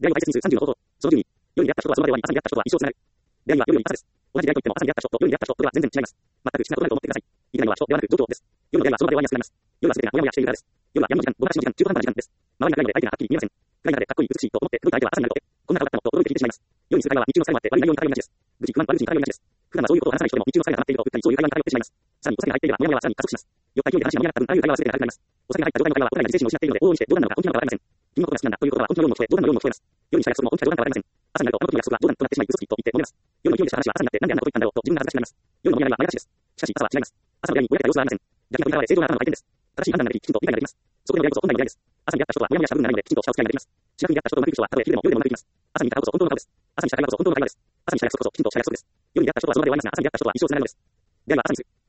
出会いは大切に数30の方法。その順に、夜に出会った人とはその場で終わり、朝に出会った人とは一生つながる。出会いは夜より朝です。同じ出会いといっても朝に出会った人と夜に出会った人とは全然違います。全く違うことだと思ってください。言いたいのは人ではなく状況です。夜の出会いはその場で終わりやすくなります。夜は全てがモヤモヤしているからです。夜は闇の時間、ぼかしの時間、中途半端な時間です。周りが暗いので相手がはっきり見えません。暗い中でかっこいい美しいと思って届いた相手は朝になると、こんな顔だったのと驚いて聞いてしまいます。夜にする会話は日中の会話もあって悪い内容に偏りがちです。愚痴、不満、悪口に偏りがちです。普段はそういうことを話さない人でも日中の会話が溜まっているとうっかりそういう会話に偏ってしまいます。さらにお酒が入っていればモヤモヤはさらに加速します。酔っ払いで話が盛り上がった分、あらゆる会話は全てが軽くなります。お酒が入った状態の会話はお互いが自制心を失っているので往々にして冗談なのか本気なのかわかりません。君のことが好きなんだということは本気のようにも聞こえ、冗談のようにも聞こえます。夜にした約束も本気か冗談かわかりません。朝になるとあの時の約束は冗談となってしまい嘘つきと言って揉めます。夜の勢いでした話は朝になってなんであんなこと言ったんだろうと自分が恥ずかしくなります。夜の盛り上がりは前がちです。しかし朝は違います。朝の出会いにぼやけた様子はありません。邪気の現れ正常な頭の回転です。正しい判断ができ、きちんと理解ができます。そこでの出会いこそ本来の出会いです。朝に出会った人とはモヤモヤした部分がないのできちんとしたお付き合いができます。近くに出会った人とうまくいく人はたとえ昼でも夜でもうまくいきます。朝にいたからこそ本当の顔です。朝にした会話こそ本当の会話です。朝にした約束こそきちんとした約束です。夜に出会った人とはその場で終わりますが朝に出会った人とは一生つながるのです。出会いは朝にする。